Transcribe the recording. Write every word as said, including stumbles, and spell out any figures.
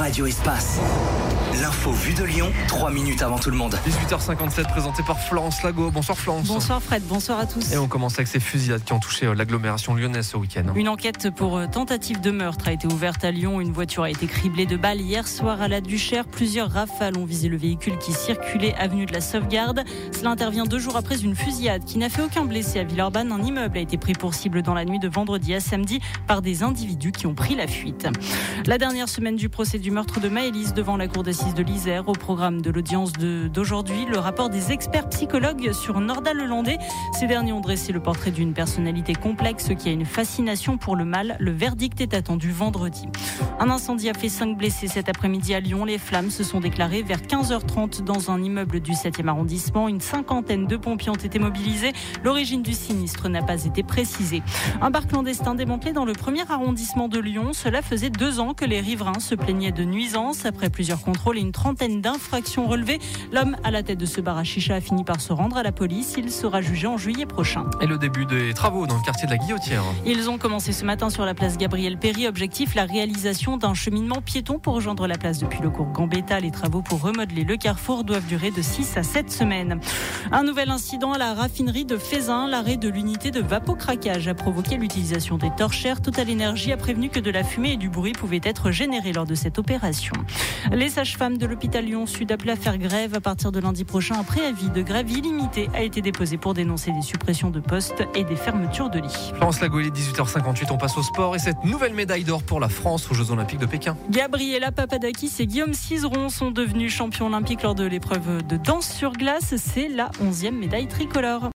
Radio Espace. L'info vue de Lyon, trois minutes avant tout le monde. dix-huit heures cinquante-sept, présenté par Florence Lago. Bonsoir Florence. Bonsoir Fred, bonsoir à tous. Et on commence avec ces fusillades qui ont touché l'agglomération lyonnaise ce week-end. Une enquête pour tentative de meurtre a été ouverte à Lyon. Une voiture a été criblée de balles hier soir à la Duchère. Plusieurs rafales ont visé le véhicule qui circulait avenue de la Sauvegarde. Cela intervient deux jours après une fusillade qui n'a fait aucun blessé à Villeurbanne. Un immeuble a été pris pour cible dans la nuit de vendredi à samedi par des individus qui ont pris la fuite. La dernière semaine du procès du meurtre de Maëlys devant la cour d'assises de l'Isère. Au programme de l'audience de, d'aujourd'hui, le rapport des experts psychologues sur Norda-Lelandais. Ces derniers ont dressé le portrait d'une personnalité complexe qui a une fascination pour le mal. Le verdict est attendu vendredi. Un incendie a fait cinq blessés cet après-midi à Lyon. Les flammes se sont déclarées vers quinze heures trente dans un immeuble du septième arrondissement. Une cinquantaine de pompiers ont été mobilisés. L'origine du sinistre n'a pas été précisée. Un bar clandestin démantelé dans le premier arrondissement de Lyon. Cela faisait deux ans que les riverains se plaignaient de nuisances. Après plusieurs contrôles et une trentaine d'infractions relevées, l'homme à la tête de ce bar à chicha a fini par se rendre à la police. Il sera jugé en juillet prochain. Et le début des travaux dans le quartier de la Guillotière. Ils ont commencé ce matin sur la place Gabriel Péry. Objectif, la réalisation d'un cheminement piéton pour rejoindre la place depuis le cours Gambetta. Les travaux pour remodeler le carrefour doivent durer de six à sept semaines. Un nouvel incident à la raffinerie de Feyzin. L'arrêt de l'unité de vapocraquage a provoqué l'utilisation des torchères. Total Energy a prévenu que de la fumée et du bruit pouvaient être générés lors de cette opération. Les sages-femmes de l'hôpital Lyon-Sud appelées à faire grève à partir de lundi prochain. Un préavis de grève illimité a été déposé pour dénoncer des suppressions de postes et des fermetures de lits. Florence Lago, il est dix-huit heures cinquante-huit, on passe au sport et cette nouvelle médaille d'or pour la France aux Jeux Olympiques de Pékin. Gabriela Papadakis et Guillaume Cizeron sont devenus champions olympiques lors de l'épreuve de danse sur glace. C'est la onzième médaille tricolore.